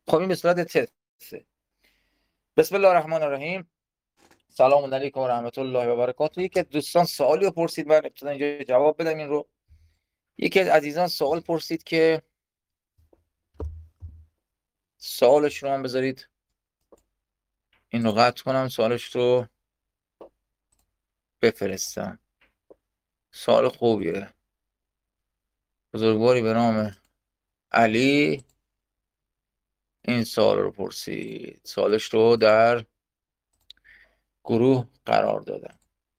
خب این به صورت تسته. بسم الله الرحمن الرحیم. سلام علیکم و رحمت الله و برکاته. یکی از دوستان سوالی رو پرسید، من ابتدا اینجا جواب بدم این رو. یکی از عزیزان سوال پرسید که سوالش رو هم بذارید این رو قطع کنم، سوالش رو بفرستم. سوال خوبیه. بزرگواری به نام علی این سوال رو پرسید، سوالش رو در گروه قرار دادم.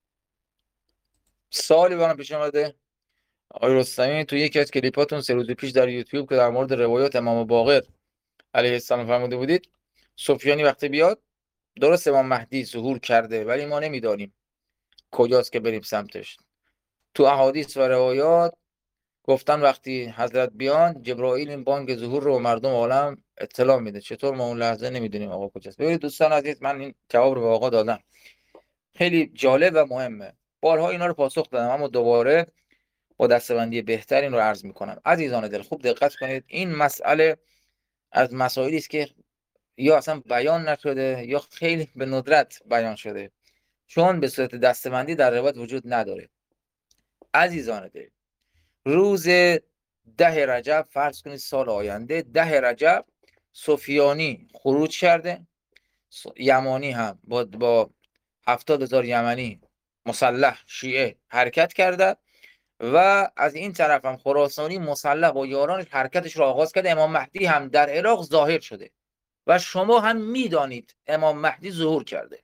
سوالی برام پیش اومده. آقای رستمی تو یکی از کلیپاتون 3 روز پیش در یوتیوب که در مورد روایات امام باقر علیه السلام فرموده بودید، سفیانی وقتی بیاد درست امام مهدی ظهور کرده ولی ما نمیدانیم کجاست که بریم سمتش. تو احادیث و روایات گفتن وقتی حضرت بیان جبرائیل این بانگ ظهور رو مردم عالم اطلاع میده. چطور ما اون لحظه نمیدونیم آقا کجاست؟ ببینید دوستان عزیز، من این جواب رو به آقا دادم، خیلی جالب و مهمه. بارها اینا رو پاسخ دادم اما دوباره با دستبندی بهتر این رو عرض میکنم. عزیزان دل خوب دقت کنید، این مسئله از مسائلی است که یا اصلا بیان نشده یا خیلی به ندرت بیان شده، چون به صورت دستبندی در روایت وجود نداره. عزیزان دل، روز 10 رجب فرض کنید سال آینده 10 رجب سفیانی خروج کرده، یمانی هم با 70,000 یمنی مسلح شیعه حرکت کرده و از این طرف هم خراسانی مسلح با یارانش حرکتش رو آغاز کرده. امام مهدی هم در عراق ظاهر شده و شما هم میدانید امام مهدی ظهور کرده،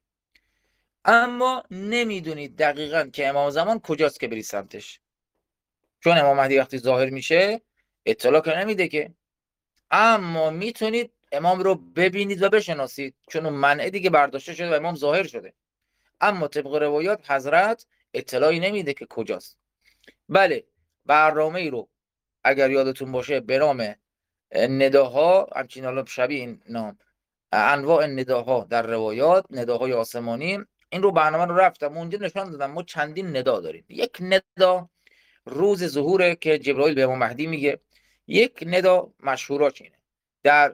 اما نمیدونید دقیقاً که امام زمان کجاست که برید سمتش. چون امام مهدی وقتی ظاهر میشه اطلاع که نمیده که، اما میتونید امام رو ببینید و بشناسید چون اون منع دیگه برداشته شده و امام ظاهر شده. اما طبق روایات حضرت اطلاعی نمیده که کجاست. بله، برنامه ای رو اگر یادتون باشه به نام نداها، همچین حالا شبیه این نام، انواع نداها در روایات، نداهای آسمانی، این رو برنامه رو رفتم اونجا نشان دادم. ما چندین ندا داریم. یک ندا روز ظهوره که جبرائیل به امام مهدی میگه. یک ندا مشهوراش اینه در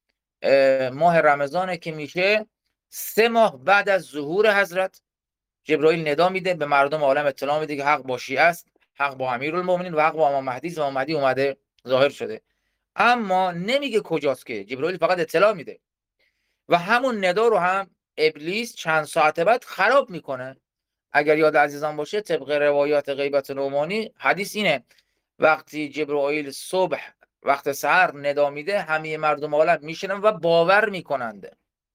ماه رمضانه که میشه 3 ماه بعد از ظهور حضرت، جبرائیل ندا میده به مردم عالم اطلاع میده که حق با شیعه است، حق با امیرالمومنین و حق با امام مهدی است و امام مهدی اومده ظاهر شده، اما نمیگه کجاست که. جبرائیل فقط اطلاع میده و همون ندا رو هم ابلیس چند ساعت بعد خراب میکنه. اگر یاد عزیزان باشه طبق روایات غیبت نعمانی حدیث اینه وقتی جبرائیل صبح وقت سحر ندا میده همه مردم عالم میشنن و باور میکننده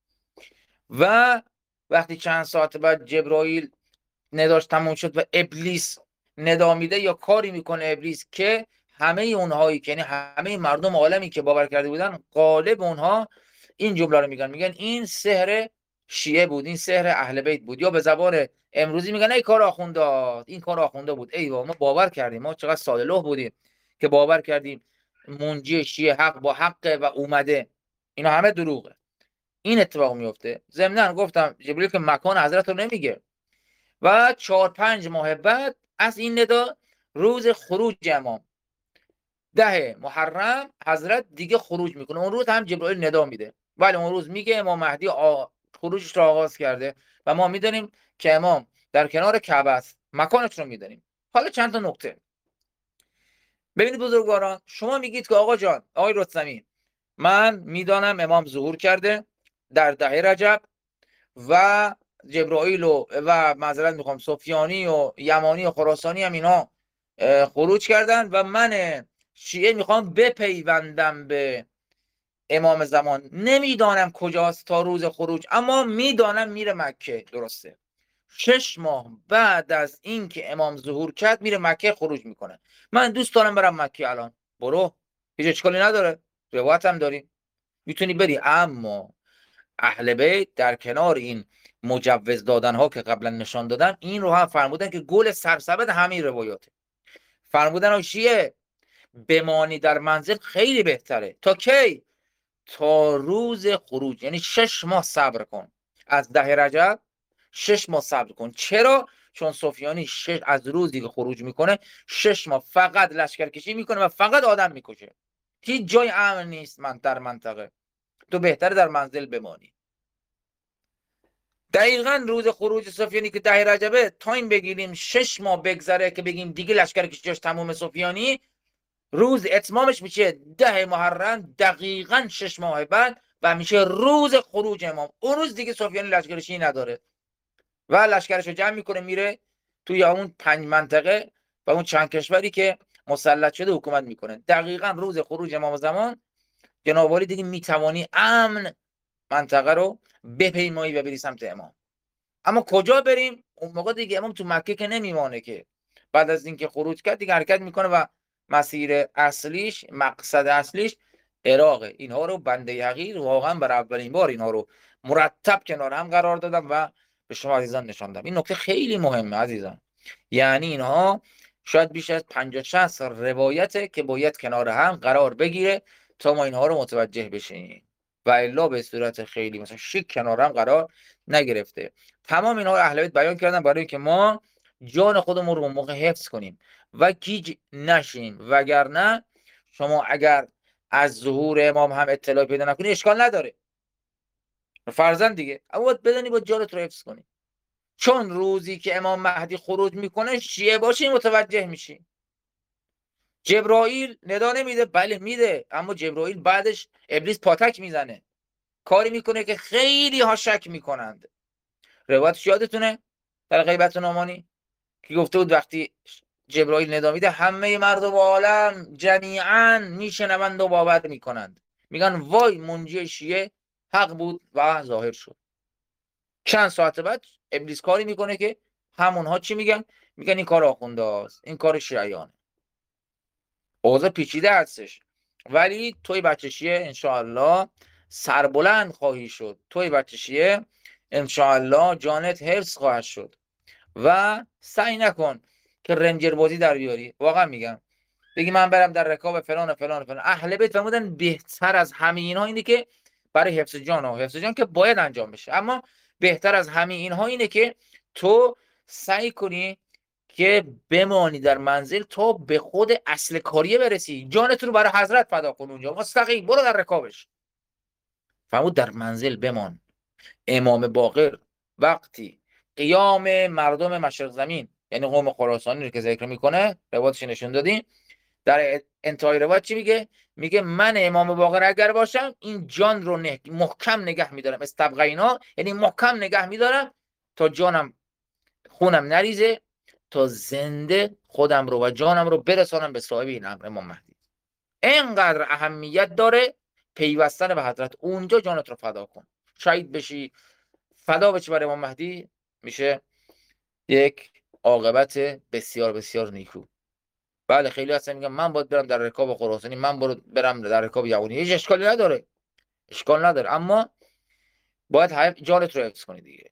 و وقتی چند ساعت بعد جبرائیل نداش تموم شد و ابلیس ندا میده یا کاری میکنه ابلیس که همه اونهایی که یعنی همه مردم عالمی که باور کرده بودن غالب اونها این جمله رو میگن این سحر شیعه بود، این سحر اهل بیت بود، یا به زبان امروزی میگن ای کار آخونده، این کار آخونده بود. ای ما باور کردیم، ما چقدر ساده لوح بودیم که باور کردیم منجی شیعه حق با حق و اومده. اینا همه دروغه. این اتفاق میفته. ضمن گفتم جبریل که مکان حضرت رو نمیگه و 4-5 ماه بعد از این ندا روز خروج امام 10 محرم حضرت دیگه خروج میکنه. اون روز هم جبرائیل ندا میده، ولی اون روز میگه امام مهدی خروجش رو آغاز کرده و ما میدونیم که امام در کنار کعبه است، مکانش رو میدونیم. حالا چند تا نکته ببینید بزرگواران. شما میگید که آقا جان، آقای رستمی، من میدانم امام ظهور کرده در 10 رجب و جبرائیل و معذرت میخوام سفیانی و یمانی و خراسانی هم اینا خروج کردن و من شیعه میخوام بپیوندم به امام زمان. نمیدانم کجاست تا روز خروج، اما میدانم میره مکه. درسته 6 ماه بعد از اینکه امام ظهور کرد میره مکه خروج میکنه. من دوست دارم برم مکه الان. برو، هیچ اشکالی نداره، روایت هم داریم میتونی بری. اما اهل بیت در کنار این مجوز دادن ها که قبلا نشان دادم، این رو هم فرمودن که گل سرسبد همین روایاته. فرمودن شیعه بمانی در منزل خیلی بهتره. تا کی؟ تا روز خروج، یعنی 6 ماه صبر کن. از 10 رجب 6 ماه صبر کن. چرا؟ چون سفیانی از روزی که خروج میکنه 6 ماه فقط لشکرکشی میکنه و فقط آدم میکشه. هیچ جای امن نیست من در منطقه. تو بهتره در منزل بمانی. دقیقا روز خروج سفیانی که 10 رجبه تایم بگیریم 6 ماه بگذره که بگیم دیگه لشکر کشیش تموم سفیانی، روز اتمامش میشه 10 محرم، دقیقا 6 ماه بعد و میشه روز خروج امام. اون روز دیگه سفیانی لشکرکشی نداره و لشکرش رو جمع میکنه میره توی اون 5 منطقه و اون چند کشوری که مسلط شده حکومت میکنه. دقیقا روز خروج امام زمان جناب عالی دیگه میتوانی امن منطقه رو بپیمایی و بری سمت امام. اما کجا بریم؟ اون موقع دیگه امام تو مکه که نمیمانه که، بعد از اینکه خروج کرد دیگه حرکت میکنه و مسیر اصلیش، مقصد اصلیش عراقه. اینها رو بنده حقیر واقعا برای اولین بار اینها رو مرتب کنار هم قرار دادم و به شما عزیزان نشاندم. این نکته خیلی مهمه عزیزان، یعنی اینها شاید بیش از 50-60 روایته که باید کنار هم قرار بگیره تا ما اینها رو متوجه بشیم و الا به صورت خیلی مثلا شیک کنار هم قرار نگرفته. تمام اینها رو اهل بیت بیان کردن برای اینکه ما جان خودمون رو موقع حفظ کنیم و گیج نشیم، وگرنه شما اگر از ظهور امام هم اطلاع پیدا نکنی اشکال نداره، فرضاً دیگه، اما باید بدونی با جانت رو حفظ کنی، چون روزی که امام مهدی خروج میکنه شیعه باشی متوجه میشی. جبرائیل ندا نمیده؟ بله میده، اما جبرائیل بعدش ابلیس پاتک میزنه، کاری میکنه که خیلی ها شک میکنند. روایتش یادتونه در غیبت نعمانی که گفته بود وقتی جبرائیل ندا میده همه مردم عالم جمیعا میشنوند و باور میکنند، میگن وای منجی شیعه حق بود و ظاهر شد. چند ساعت بعد ابلیس کاری میکنه که همونها چی میگن؟ میگن این کار آخونده هاست، این کار شیعیانه. اوضاع پیچیده هستش، ولی توی بچه شیعه انشاءالله سربلند خواهی شد، توی بچه شیعه انشاءالله جانت حفظ خواهد شد و سعی نکن که رنجر بازی در بیاری. واقعا میگم بگی من برم در رکاب فلان و فلان و فلان. اهل بیت فرمودن بهتر از همه اینها اینه که برای حفظ جان و حفظ جان که باید انجام بشه، اما بهتر از همه اینها اینه که تو سعی کنی که بمانی در منزل تا به خود اصل کاریه برسی، جانت رو برای حضرت فدا کن اونجا، مستقیم برو در رکابش. فرمود در منزل بمان. امام باقر وقتی قیام مردم مشرق زمین یعنی قوم خراسانی رو که ذکر میکنه، روایتش نشون دادیم، در انتهای روایت چی میگه؟ میگه من امام باقر اگر باشم این جان رو محکم نگه میدارم، استبقینا یعنی محکم نگه میدارم تا جانم خونم نریزه، تا زنده خودم رو و جانم رو برسانم به صاحب این امر امام مهدی. اینقدر اهمیت داره پیوستن به حضرت. اونجا جانت رو فدا کن، شهید بشی، فدا بشی برای امام مهدی، میشه یک عاقبت بسیار بسیار نیکو. بله خیلی هستن میگن من باید برم در رکاب خراسانی، من برم در رکاب یعقوبی. هیچ اشکالی نداره، اشکال نداره، اما باید جانت رو حفظ کنی دیگه.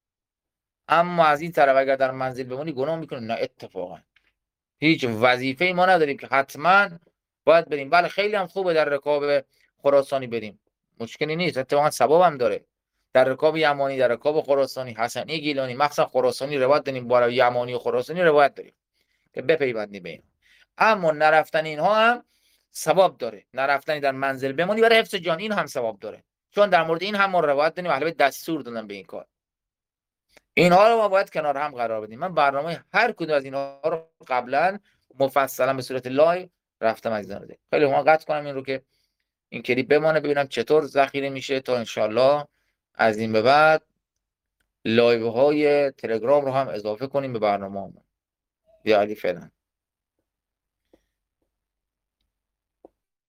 اما از این طرف اگر در منزل بمونی گناه میکنی؟ نه اتفاقا هیچ وظیفه‌ای ما نداریم که حتما باید بریم. بله خیلی هم خوبه در رکاب خراسانی بریم، مشکلی نیست، اتفاقا ثواب هم داره. در رکاب یمانی، در رکاب خراسانی، حسنی، گیلانی، مخصوصا خراسانی روایت داریم، برای یمانی و خراسانی روایت داریم که بپیوندیم به این. اما نرفتن اینها هم ثواب داره، نرفتن در منزل بمونی برای حفظ جان این هم ثواب داره، چون در مورد این هم ما روایت داریم اهل بیت دستور دادن به این کار. اینها رو ما باید کنار هم قرار بدیم. من برنامه هر کدوم از اینها رو قبلا مفصلا به صورت لایو رفتم عزیزان رو. خیلی ما قطع کنم این رو که این کلیپ بمانه ببینم چطور ذخیره میشه تا انشالله از این به بعد لایو های تلگرام رو هم اضافه کنیم به برنامه. یا علی فعلا.